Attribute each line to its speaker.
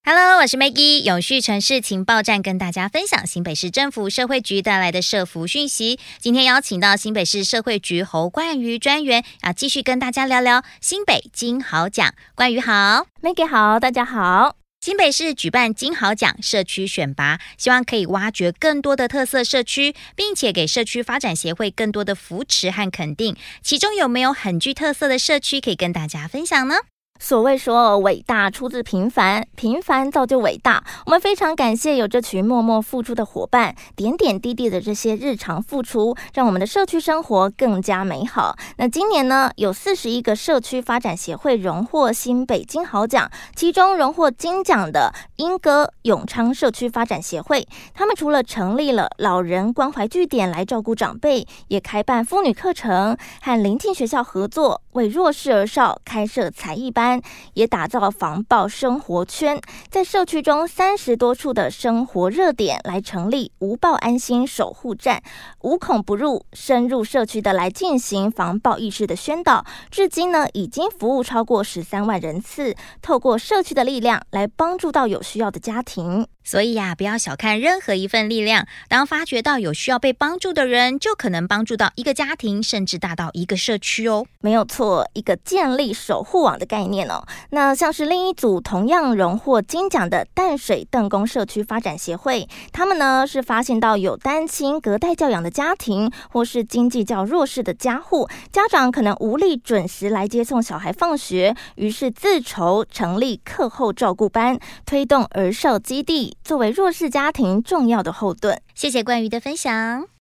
Speaker 1: Hello， 我是 Maggie， 永续城市情报站跟大家分享新北市政府社会局带来的社福讯息。今天邀请到新北市社会局侯冠瑜专员，要继续跟大家聊聊新北金豪奖。冠瑜好。
Speaker 2: Maggie 好，大家好。
Speaker 1: 新北市举办金豪奖社区选拔，希望可以挖掘更多的特色社区，并且给社区发展协会更多的扶持和肯定。其中有没有很具特色的社区可以跟大家分享呢？
Speaker 2: 所谓说伟大出自平凡，平凡造就伟大。我们非常感谢有这群默默付出的伙伴，点点滴滴的这些日常付出，让我们的社区生活更加美好。那今年呢，有41个社区发展协会荣获新北金豪奖，其中荣获金奖的莺歌永昌社区发展协会，他们除了成立了老人关怀据点来照顾长辈，也开办妇女课程，和邻近学校合作，为弱势儿少开设才艺班，也打造防暴生活圈，在社区中30多处的生活热点来成立无暴安心守护站，无孔不入，深入社区的来进行防暴意识的宣导。至今呢，已经服务超过13万人次，透过社区的力量来帮助到有需要的家庭。
Speaker 1: 所以不要小看任何一份力量，当发觉到有需要被帮助的人，就可能帮助到一个家庭，甚至大到一个社区哦。
Speaker 2: 没有错，一个建立守护网的概念哦。那像是另一组同样荣获金奖的淡水邓公社区发展协会，他们呢是发现到有单亲隔代教养的家庭，或是经济较弱势的家户，家长可能无力准时来接送小孩放学，于是自筹成立课后照顾班，推动儿少基地，作为弱势家庭重要的后盾。
Speaker 1: 谢谢冠瑜的分享。